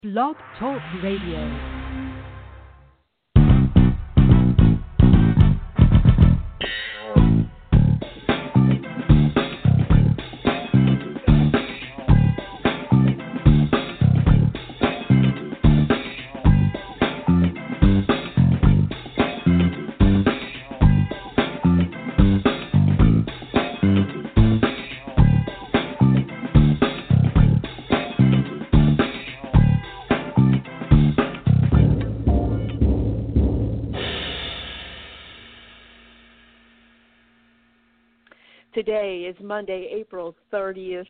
Blog Talk Radio. Today is Monday, April 30th,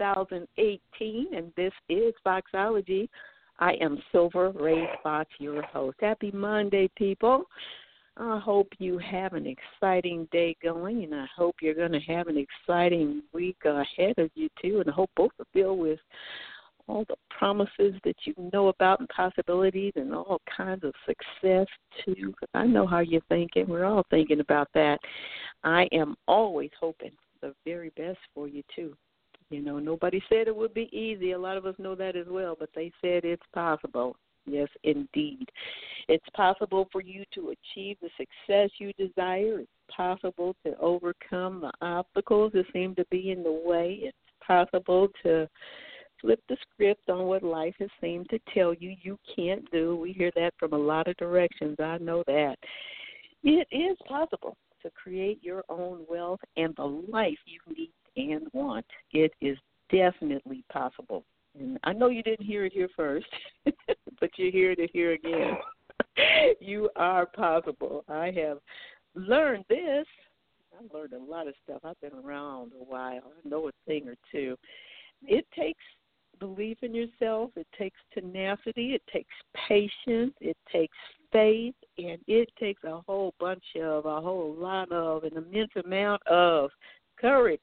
2018, and this is Foxology. I am Silver Ray Fox, your host. Happy Monday, people. I hope you have an exciting day going, and I hope you're going to have an exciting week ahead of you, too, and I hope both are filled with all the promises that you know about and possibilities and all kinds of success, too. I know how you're thinking. We're all thinking about that. I am always hoping the very best for you, too. You know, nobody said it would be easy. A lot of us know that as well, but they said it's possible. Yes, indeed. It's possible for you to achieve the success you desire. It's possible to overcome the obstacles that seem to be in the way. It's possible to flip the script on what life has seemed to tell you you can't do. We hear that from a lot of directions. I know that. It is possible to create your own wealth and the life you need and want. It is definitely possible. And I know you didn't hear it here first, but you're here to hear again. You are possible. I have learned this. I've learned a lot of stuff. I've been around a while. I know a thing or two. It takes belief in yourself. It takes tenacity. It takes patience. It takes faith. And it takes a whole lot of, an immense amount of courage.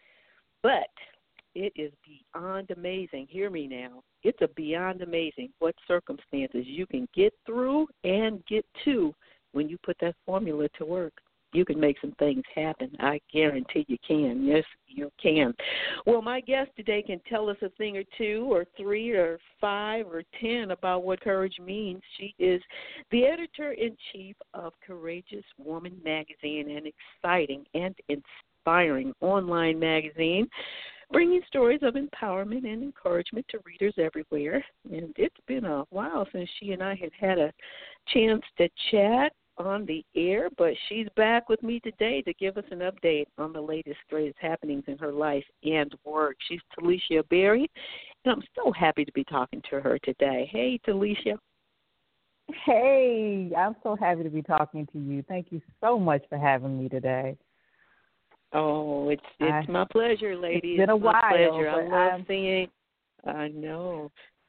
But it is beyond amazing. Hear me now. It's a beyond amazing what circumstances you can get through and get to when you put that formula to work. You can make some things happen. I guarantee you can. Yes, you can. Well, my guest today can tell us a thing or two or three or five or 10 about what courage means. She is the editor-in-chief of Courageous Woman magazine, an exciting and inspiring online magazine, bringing stories of empowerment and encouragement to readers everywhere. And it's been a while since she and I had a chance to chat on the air, but she's back with me today to give us an update on the latest, greatest happenings in her life and work. She's Talicia Berry, and I'm so happy to be talking to her today. Hey, Talicia. Hey, I'm so happy to be talking to you. Thank you so much for having me today. Oh, it's my pleasure, lady. It's been a while. Pleasure. I love seeing. I know.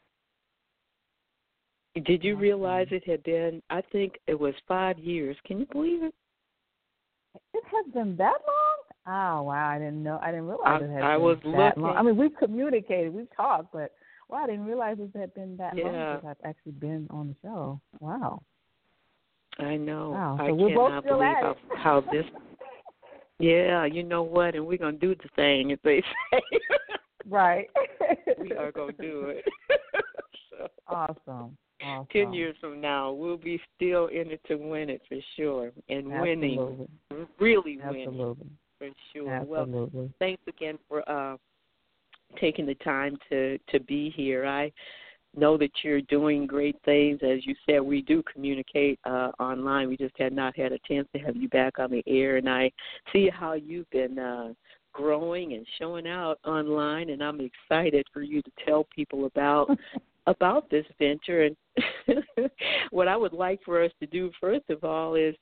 Did you realize it had been, I think it was 5 years. Can you believe it? It has been that long? Oh, wow. I didn't know. I didn't realize it had been that long. I mean, we've communicated, we've talked, but, wow, I didn't realize it had been that long since I've actually been on the show. Wow. I know. Wow. I So we're both cannot still believe at it. how this, yeah, you know what, and we're going to do the thing, as they say. Right. We are going to do it. So. Awesome. 10 years from now, we'll be still in it to win it for sure. And winning, really winning for sure. Absolutely. Well, thanks again for taking the time to be here. I know that you're doing great things. As you said, we do communicate online. We just had not had a chance to have you back on the air. And I see how you've been growing and showing out online, and I'm excited for you to tell people about this venture. And what I would like for us to do, first of all, is,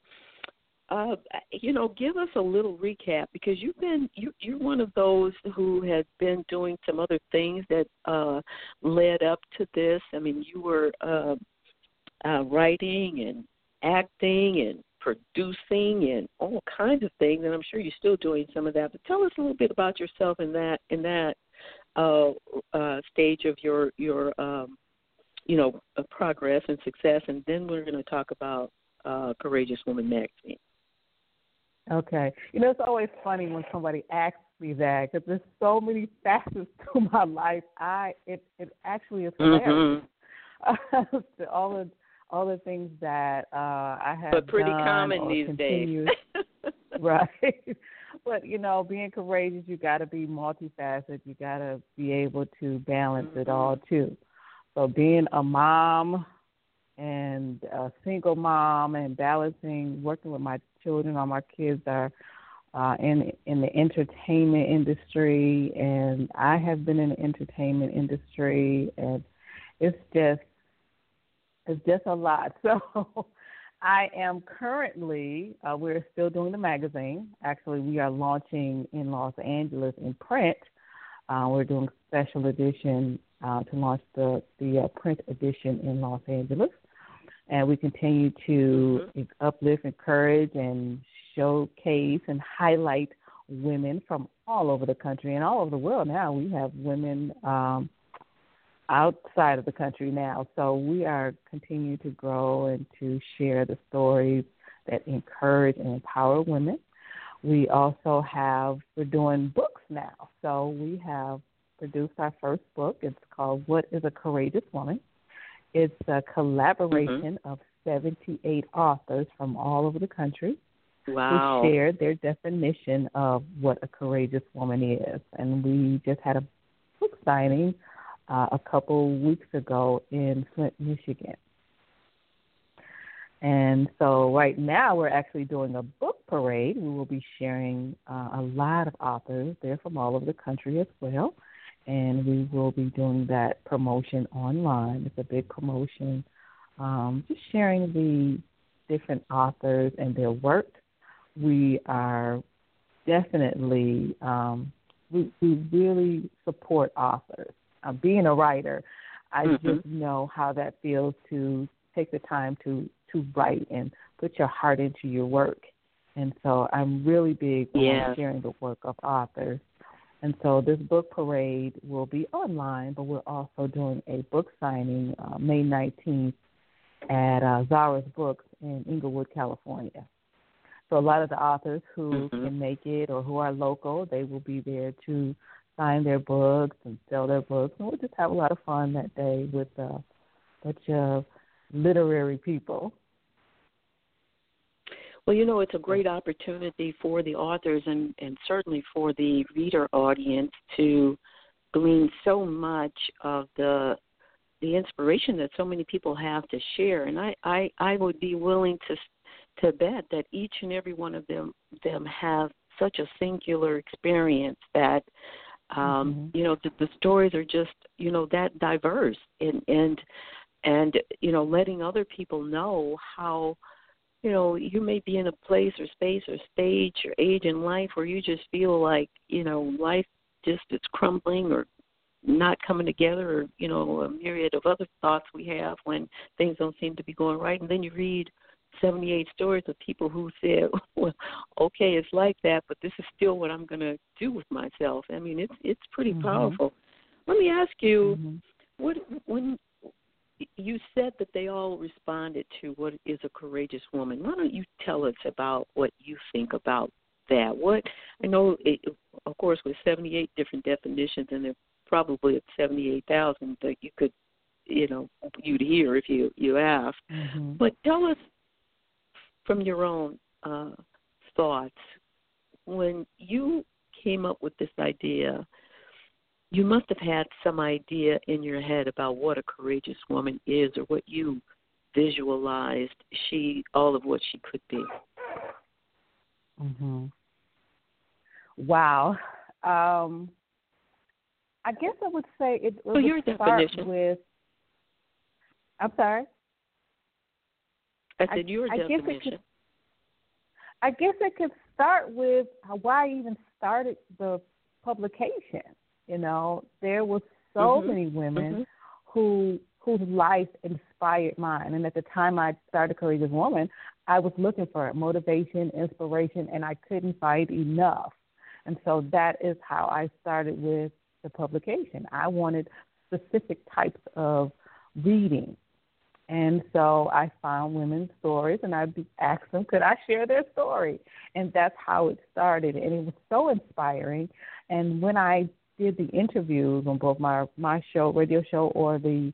give us a little recap, because you're one of those who has been doing some other things that led up to this. I mean, you were writing and acting and producing and all kinds of things, and I'm sure you're still doing some of that. But tell us a little bit about yourself in that stage of your progress and success, and then we're going to talk about Courageous Woman magazine. Okay. It's always funny when somebody asks me that, because there's so many facets to my life. It actually is hilarious. all the things that I have but pretty done common or these continue. days. Right. But, being courageous, you got to be multifaceted. You got to be able to balance it all, too. So being a mom and a single mom and balancing, working with my children, all my kids are in the entertainment industry, and I have been in the entertainment industry, and it's just a lot. So I am currently, we're still doing the magazine. Actually, we are launching in Los Angeles in print. We're doing special edition to launch the print edition in Los Angeles. And we continue to uplift, encourage, and showcase and highlight women from all over the country and all over the world now. We have women outside of the country now. So we are continuing to grow and to share the stories that encourage and empower women. We also we're doing books now. So we have produced our first book. It's called What is a Courageous Woman? It's a collaboration of 78 authors from all over the country who shared their definition of what a courageous woman is. And we just had a book signing a couple weeks ago in Flint, Michigan. And so right now we're actually doing a book parade. We will be sharing a lot of authors. They're from all over the country as well. And we will be doing that promotion online. It's a big promotion, just sharing the different authors and their work. We are definitely, we really support authors. Being a writer, I just know how that feels to take the time to write and put your heart into your work. And so I'm really big on sharing the work of authors. And so this book parade will be online, but we're also doing a book signing May 19th at Zara's Books in Inglewood, California. So a lot of the authors who can make it or who are local, they will be there to sign their books and sell their books. And we'll just have a lot of fun that day with a bunch of literary people. Well, it's a great opportunity for the authors and certainly for the reader audience to glean so much of the inspiration that so many people have to share. And I would be willing to bet that each and every one of them have such a singular experience that the stories are just that diverse and letting other people know how you may be in a place or space or stage or age in life where you just feel like life just is crumbling or not coming together, or a myriad of other thoughts we have when things don't seem to be going right, and then you read 78 stories of people who said, well, okay, it's like that, but this is still what I'm going to do with myself. I mean, it's pretty powerful. Let me ask you, when you said that they all responded to what is a courageous woman, why don't you tell us about what you think about that? I know, of course, with 78 different definitions, and there probably at 78,000 that you could, you'd hear if you asked. But tell us from your own thoughts, when you came up with this idea, you must have had some idea in your head about what a courageous woman is or what you visualized all of what she could be. Wow. I guess I would say it would start with. I'm sorry? I said your definition. I guess it could start with why I even started the publication. There were so many women whose life inspired mine. And at the time I started Courageous Woman, I was looking for motivation, inspiration, and I couldn't find enough. And so that is how I started with the publication. I wanted specific types of reading. And so I found women's stories, and I asked them, could I share their story? And that's how it started. And it was so inspiring. And when I did the interviews on both my show, radio show, or the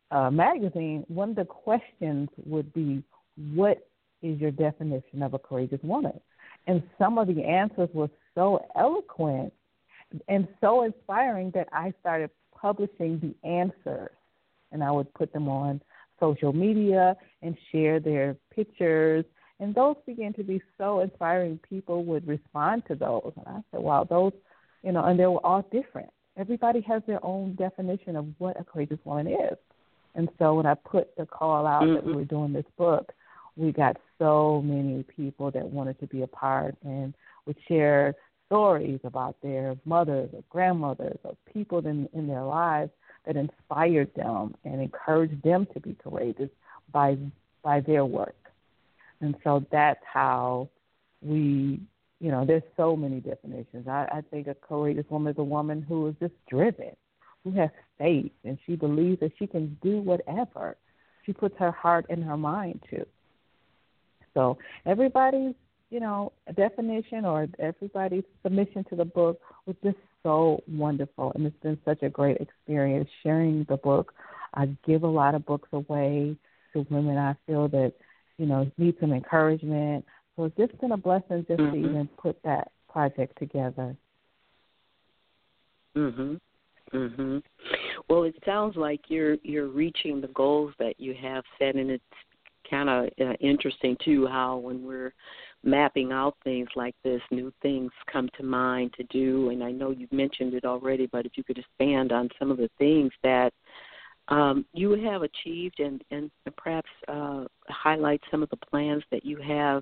magazine, one of the questions would be, what is your definition of a courageous woman? And some of the answers were so eloquent and so inspiring that I started publishing the answers. And I would put them on social media and share their pictures. And those began to be so inspiring. People would respond to those. And I said, wow, those, and they were all different. Everybody has their own definition of what a courageous woman is. And so when I put the call out that we were doing this book, we got so many people that wanted to be a part and would share stories about their mothers or grandmothers or people in their lives that inspired them and encouraged them to be courageous by their work. And so that's how we, there's so many definitions. I think a courageous woman is a woman who is just driven, who has faith, and she believes that she can do whatever she puts her heart and her mind to. So everybody's, definition or everybody's submission to the book was just so wonderful, and it's been such a great experience sharing the book. I give a lot of books away to women I feel that, need some encouragement. So it's just been a blessing just to even put that project together. Well, it sounds like you're reaching the goals that you have set, and it's kind of interesting too how when we're mapping out things like this, new things come to mind to do. And I know you've mentioned it already, but if you could expand on some of the things that you have achieved and perhaps highlight some of the plans that you have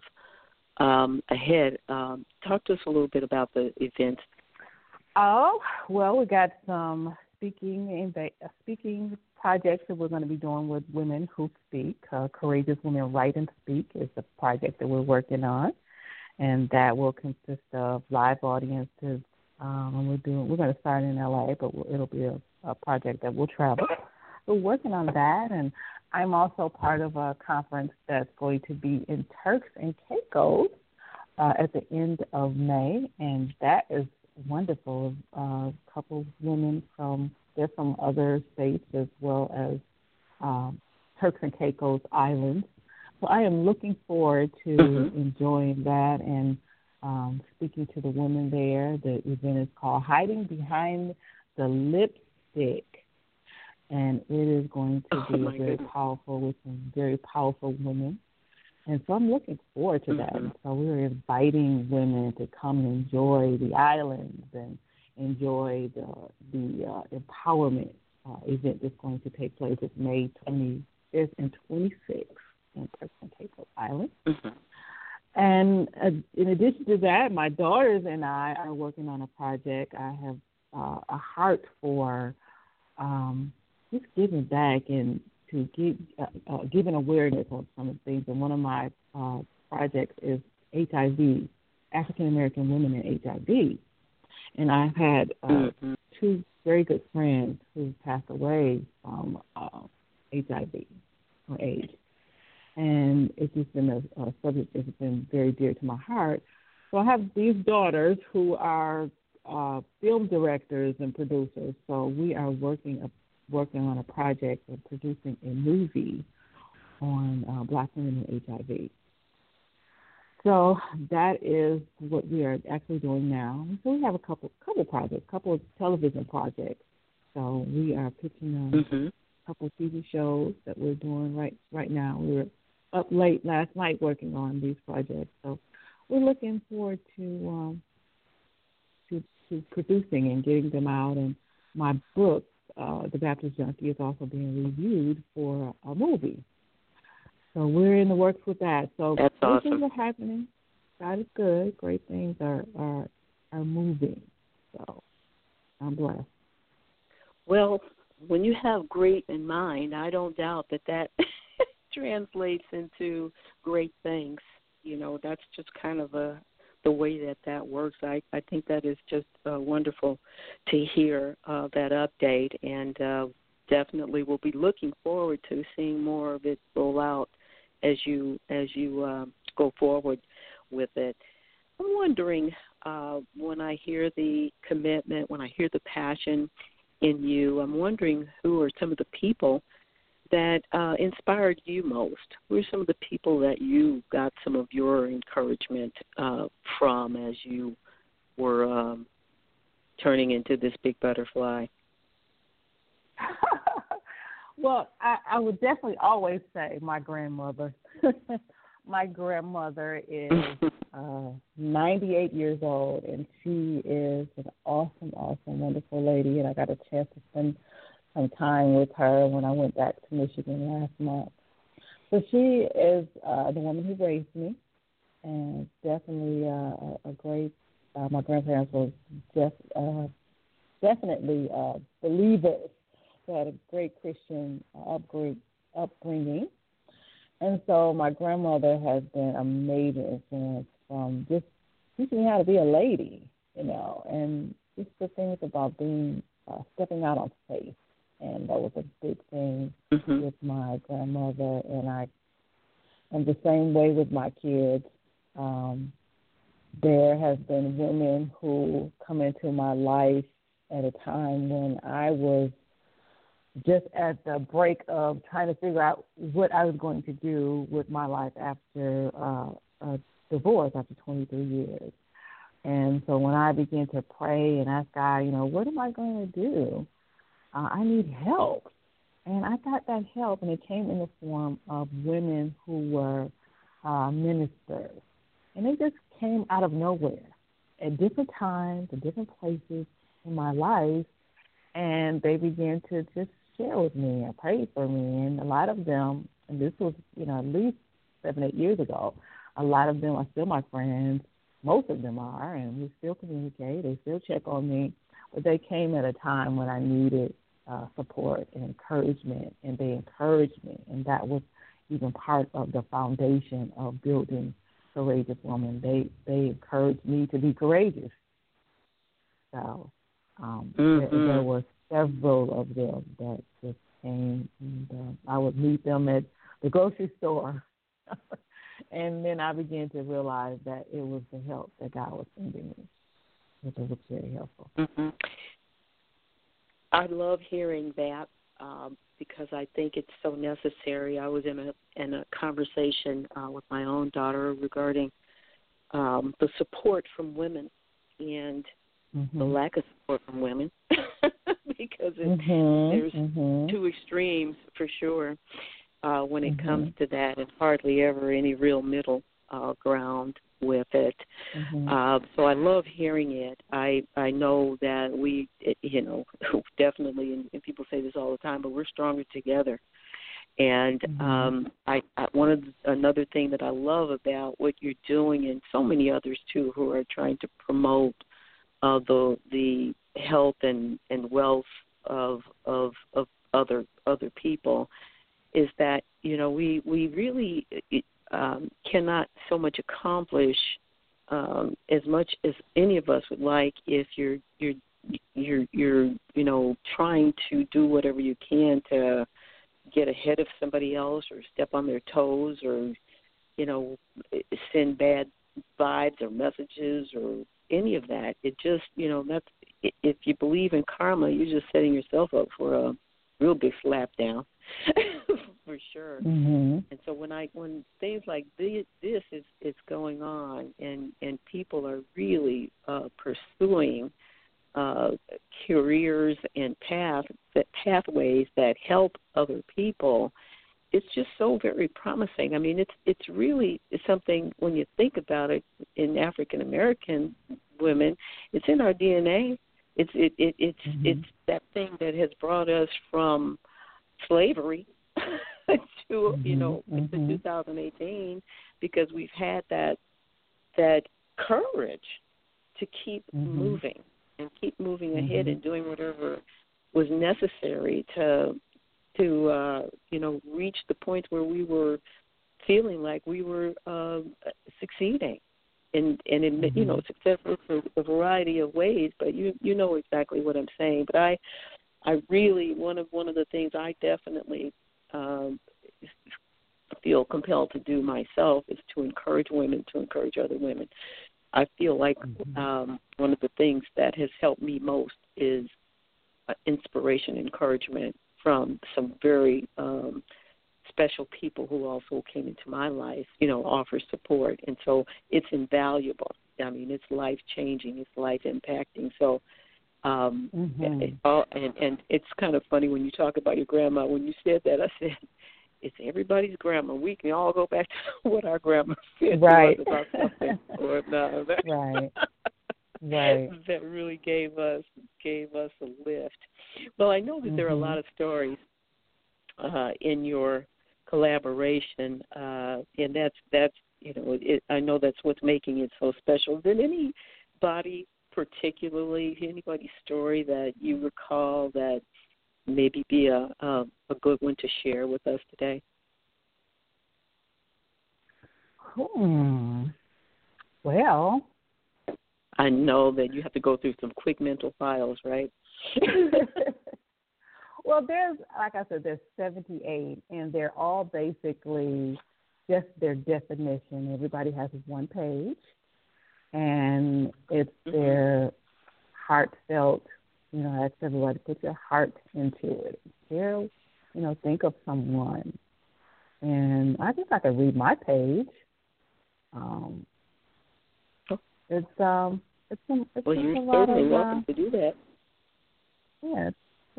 ahead. Talk to us a little bit about the events. Oh, well, we got some speaking projects that we're going to be doing with women who speak. Courageous Women Write and Speak is the project that we're working on, and that will consist of live audiences. We're going to start in LA, but it'll be a project that will travel. We're working on that, and I'm also part of a conference that's going to be in Turks and Caicos at the end of May, and that is wonderful. A couple of women from other states as well as Turks and Caicos Islands. So I am looking forward to enjoying that and speaking to the women there. The event is called Hiding Behind the Lipstick, and it is going to be very powerful with some very powerful women. And so I'm looking forward to that. And so we're inviting women to come and enjoy the islands and enjoy the empowerment event that's going to take place at May 25th and 26th in Turks and Caicos Island. And in addition to that, my daughters and I are working on a project. I have a heart for just giving back and to giving awareness on some of the things. And one of my projects is HIV, African American women and HIV. And I've had two very good friends who passed away from HIV or AIDS. And it's just been a subject that's been very dear to my heart. So I have these daughters who are film directors and producers. So we are working on a project of producing a movie on Black women and HIV. So that is what we are actually doing now. So we have a couple projects, a couple of television projects. So we are pitching on a couple of TV shows that we're doing right now. We were up late last night working on these projects. So we're looking forward to producing and getting them out. And my book, The Baptist Junkie, is also being reviewed for a movie. So we're in the works with that. So that's awesome. Things are happening. God is good. Great things are moving. So I'm blessed. Well, when you have great in mind, I don't doubt that translates into great things. That's just kind of the way that works. I think that is just wonderful to hear that update, and definitely will be looking forward to seeing more of it roll out as you go forward with it. I'm wondering, when I hear the commitment, when I hear the passion in you, I'm wondering who are some of the people that inspired you most? Who are some of the people that you got some of your encouragement from as you were turning into this big butterfly? Well, I would definitely always say my grandmother. My grandmother is 98 years old, and she is an awesome, wonderful lady, and I got a chance to spend some time with her when I went back to Michigan last month. So she is the woman who raised me, and definitely a great, my grandparents were definitely believers. They had a great Christian upbringing. And so my grandmother has been a major influence from just teaching me how to be a lady, and just the things about being, stepping out on faith. And that was a big thing with my grandmother. And the same way with my kids. There has been women who come into my life at a time when I was just at the break of trying to figure out what I was going to do with my life after a divorce after 23 years. And so when I began to pray and ask God, what am I going to do? I need help. And I got that help, and it came in the form of women who were ministers. And they just came out of nowhere at different times, at different places in my life, and they began to just share with me and pray for me. And a lot of them, and this was, at least 7-8 years ago, a lot of them are still my friends. Most of them are, and we still communicate. They still check on me. But they came at a time when I needed support and encouragement, and they encouraged me. And that was even part of the foundation of building Courageous Woman. They encouraged me to be courageous. So there were several of them that just came, and I would meet them at the grocery store. And then I began to realize that it was the help that God was sending me. It was very helpful. Mm-hmm. I love hearing that because I think it's so necessary. I was in a conversation with my own daughter regarding the support from women and the lack of support from women because there's two extremes for sure when it comes to that, and hardly ever any real middle ground with it. So I love hearing it. I know that we, definitely, and people say this all the time, but we're stronger together. And another thing that I love about what you're doing, and so many others too, who are trying to promote the health and wealth of other people, is that we really cannot so much accomplish as much as any of us would like if you're trying to do whatever you can to get ahead of somebody else or step on their toes or send bad vibes or messages or any of that. It just that's, if you believe in karma, you're just setting yourself up for a real big slap down. For sure. And so when things like this is going on and people are really pursuing careers and pathways that help other people, it's just so very promising. I mean, it's really something when you think about it. In African American women, it's in our DNA. It's that thing that has brought us from slavery to into 2018, because we've had that courage to keep moving and keep moving ahead and doing whatever was necessary to reach the point where we were feeling like we were succeeding and successful for a variety of ways. But you know exactly what I'm saying. But I really, one of the things I definitely feel compelled to do myself is to encourage women, to encourage other women. I feel like one of the things that has helped me most is inspiration, encouragement, from some very special people who also came into my life, offer support. And so it's invaluable. I mean, it's life-changing. It's life-impacting. So, and it's kind of funny when you talk about your grandma. When you said that, I said, it's everybody's grandma. We can all go back to what our grandma said right. to us about something or another. Right. Right. That really gave us a lift. Well, I know that there are a lot of stories in your collaboration, and that's I know that's what's making it so special. Did anybody's story that you recall that maybe be a good one to share with us today? Well, I know that you have to go through some quick mental files, right? Well, there's 78, and they're all basically just their definition. Everybody has one page, and it's their heartfelt, I ask everybody, put your heart into it. Think of someone. And I guess I could read my page. It's well, you're certainly welcome to do that. Yeah,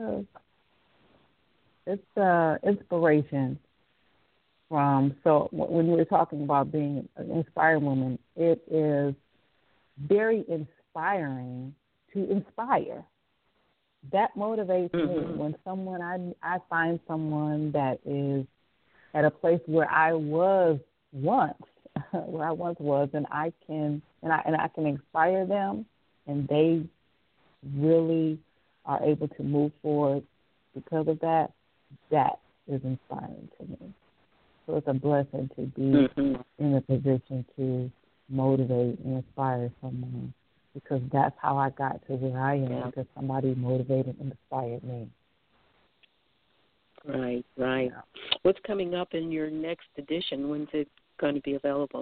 it's inspiration from. So when you were talking about being an inspired woman, it is very inspiring to inspire. That motivates me when I find someone that is at a place where I was once, and I can inspire them, and they really are able to move forward because of that. That is inspiring to me. So it's a blessing to be in a position to motivate and inspire someone, because that's how I got to where I am, because somebody motivated and inspired me. Right. Yeah. What's coming up in your next edition? When's it going to be available?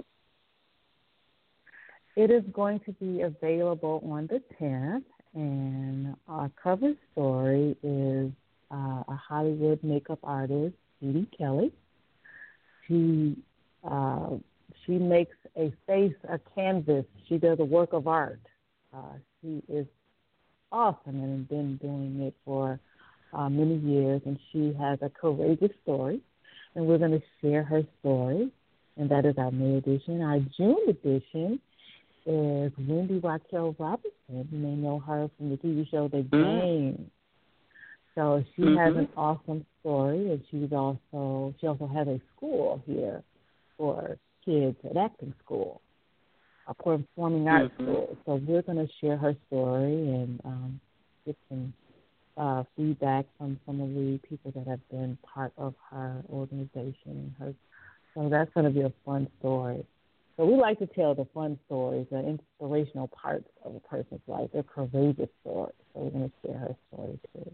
It is going to be available on the 10th, and our cover story is a Hollywood makeup artist, Judy Kelly. She makes a canvas. She does a work of art. She is awesome and has been doing it for many years, and she has a courageous story, and we're going to share her story, and that is our May edition. Our June edition is Wendy Raquel Robinson. You may know her from the TV show The Game. So she has an awesome story, and she also has a school here for kids, an acting school, a performing arts school. So we're going to share her story and get some feedback from some of the people that have been part of her organization. So that's going to be a fun story. So we like to tell the fun stories, the inspirational parts of a person's life, their courageous stories. So we're going to share her story too.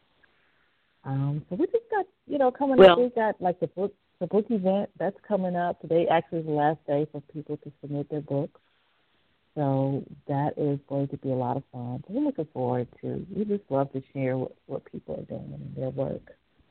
So we just got, coming up, we got like the book event that's coming up. Today actually is the last day for people to submit their books. So that is going to be a lot of fun. So we're looking forward to. We just love to share what people are doing in their work.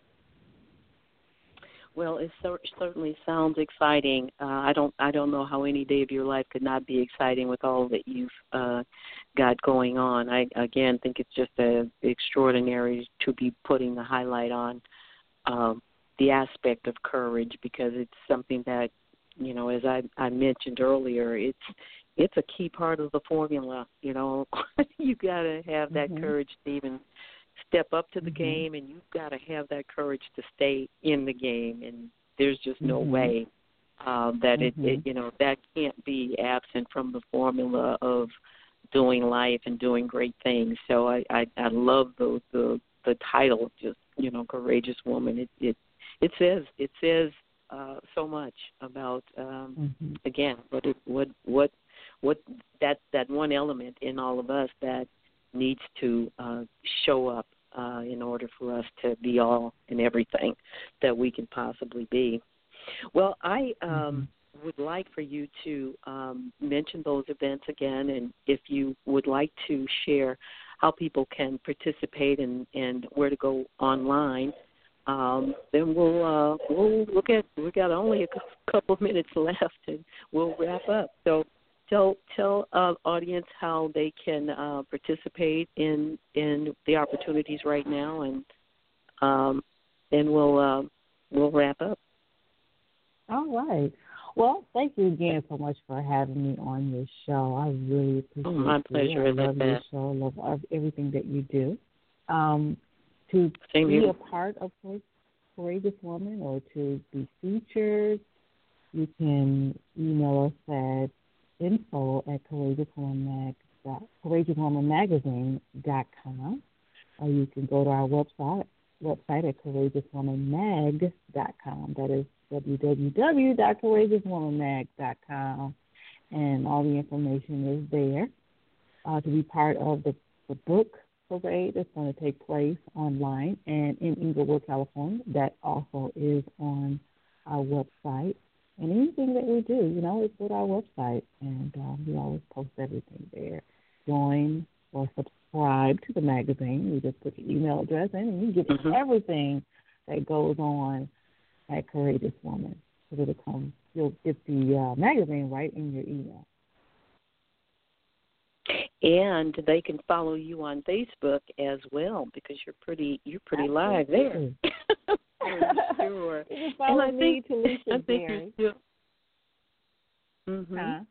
Well, it certainly sounds exciting. I don't know how any day of your life could not be exciting with all that you've got going on. I again think it's just extraordinary to be putting the highlight on the aspect of courage, because it's something that, as I mentioned earlier, it's a key part of the formula. You got to have that courage to even step up to the game, and you've got to have that courage to stay in the game. And there's just no way that that can't be absent from the formula of doing life and doing great things. So I love the title, just courageous woman. It says so much about again what that one element in all of us that needs to show up in order for us to be all and everything that we can possibly be. Well, I would like for you to mention those events again, and if you would like to share how people can participate and where to go online, then we'll look at. We got only a couple of minutes left, and we'll wrap up. So tell audience how they can participate in the opportunities right now, and then we'll wrap up. All right. Well, thank you again so much for having me on your show. I really appreciate it. My pleasure. I love your show. I love everything that you do. To Same be here. a part of Courageous Woman or to be featured, you can email us at info@courageouswomanmagazine.com, or you can go to our website at courageouswomanmag.com. That is www.courageouswomanmag.com, and all the information is there. To be part of the book parade that's going to take place online and in Inglewood, California, that also is on our website. And anything that we do, it's with our website, and we always post everything there. Join or subscribe to the magazine. You just put your email address in, and you get everything that goes on at Courageous Woman. So you'll get the magazine right in your email. And they can follow you on Facebook as well, because you're pretty live there. Sure. You can follow me, Talisha Berry. Huh?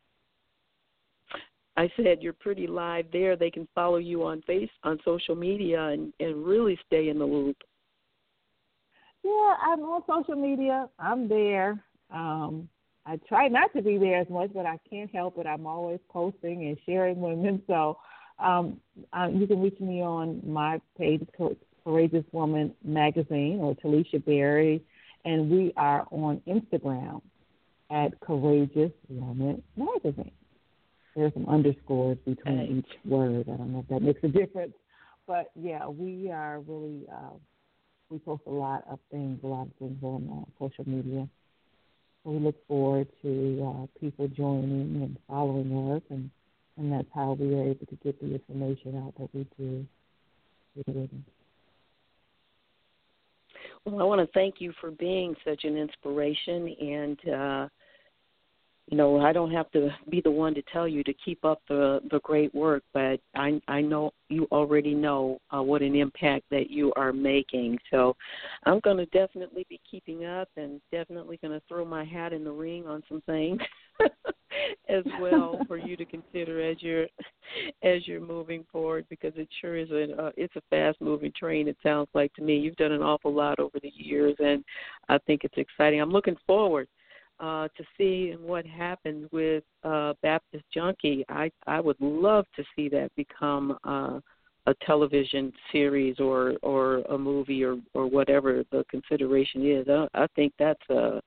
I said you're pretty live there. They can follow you on social media and really stay in the loop. Yeah, I'm on social media. I'm there. I try not to be there as much, but I can't help it. I'm always posting and sharing women. So you can reach me on my page, Courageous Woman Magazine, or Talisha Berry, and we are on Instagram at Courageous Woman Magazine. There's some underscores between each word. I don't know if that makes a difference. But, yeah, we are really we post a lot of things on social media. So we look forward to people joining and following us, and that's how we are able to get the information out that we do. Well, I want to thank you for being such an inspiration, and I don't have to be the one to tell you to keep up the great work, but I know you already know what an impact that you are making. So I'm going to definitely be keeping up, and definitely going to throw my hat in the ring on some things as well for you to consider as you're moving forward, because it sure is it's a fast-moving train, it sounds like to me. You've done an awful lot over the years, and I think it's exciting. I'm looking forward to see what happens with Baptist Junkie. I would love to see that become a television series or a movie or whatever the consideration is. I think that's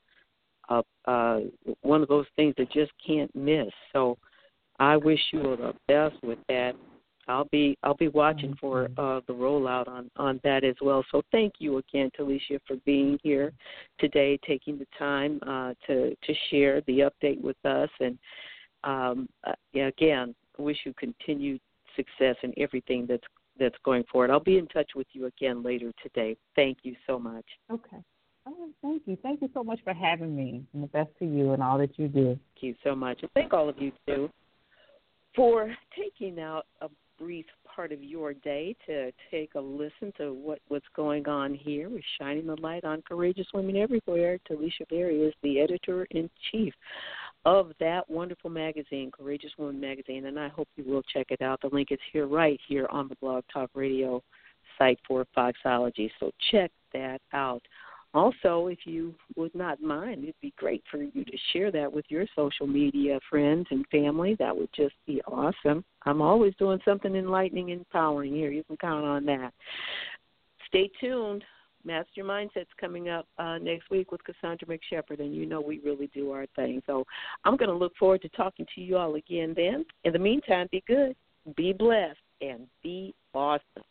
one of those things that just can't miss. So I wish you the best with that. I'll be watching for the rollout on that as well. So thank you again, Talisha, for being here today, taking the time to share the update with us. And again, I wish you continued success in everything that's going forward. I'll be in touch with you again later today. Thank you so much. Okay. Oh, thank you. Thank you so much for having me, and the best to you and all that you do. Thank you so much. And thank all of you, too, for taking out a brief part of your day to take a listen to what's going on here. We're shining the light on Courageous Women Everywhere. Talisha Berry is the editor-in-chief of that wonderful magazine, Courageous Woman Magazine, and I hope you will check it out. The link is right here on the Blog Talk Radio site for Foxology, so check that out. Also, if you would not mind, it'd be great for you to share that with your social media friends and family. That would just be awesome. I'm always doing something enlightening and empowering here. You can count on that. Stay tuned. Master Your Mindset's coming up next week with Cassandra McShepard, and we really do our thing. So I'm going to look forward to talking to you all again then. In the meantime, be good, be blessed, and be awesome.